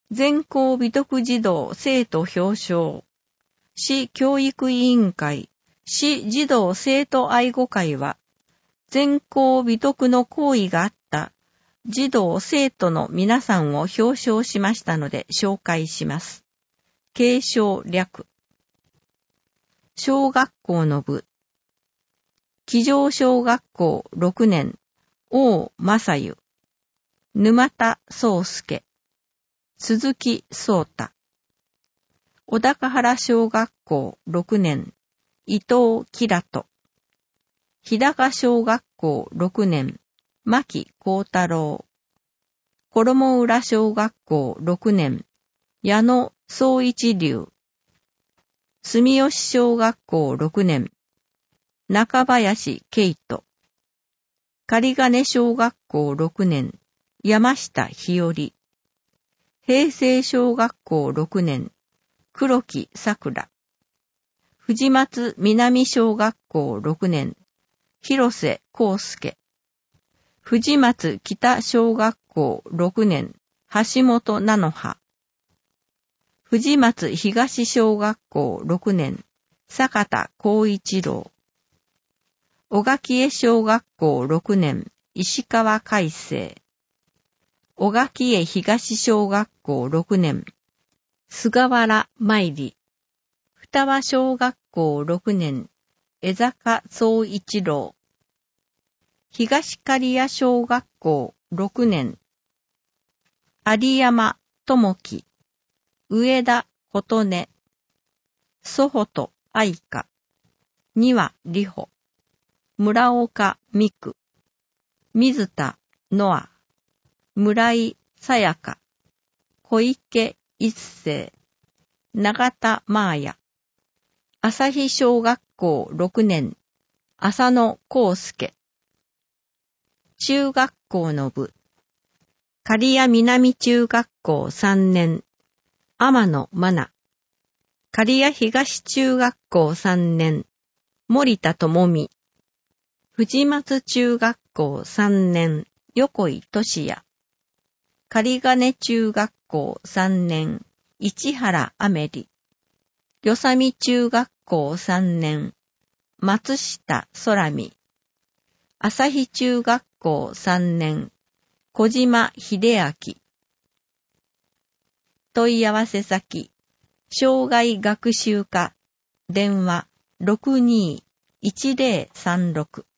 全校美徳児童生徒表彰。市教育委員会、市児童生徒愛護会は、全校美徳の行為があった児童生徒の皆さんを表彰しましたので紹介します。継承略。小学校の部。木城小学校6年、王正湯。沼田宗介。鈴木聡太。小高原小学校6年、伊藤キラト。日高小学校6年、牧幸太郎。衣浦小学校6年、矢野総一流。住吉小学校6年、中林圭人。仮金小学校6年、山下日和。平成小学校6年、黒木桜。藤松南小学校6年、広瀬康介。藤松北小学校6年、橋本菜の葉。藤松東小学校6年、坂田光一郎。小垣江小学校6年、石川海生。小垣江東小学校6年、菅原舞里。双葉小学校6年、江坂総一郎。東刈谷小学校6年、有山智樹。上田琴音。曽本愛香。丹羽里穂。村岡美久。水田ノア。村井さやか。小池一世。永田マーヤ。朝日小学校6年、浅野康介。中学校の部。刈谷南中学校3年、天野真奈。刈谷東中学校3年、森田智美。藤松中学校3年、横井俊也。仮金中学校3年、市原アメリ。与謝美中学校3年、松下空美。朝日中学校3年、小島秀明。問い合わせ先、障害学習課、電話 62-1036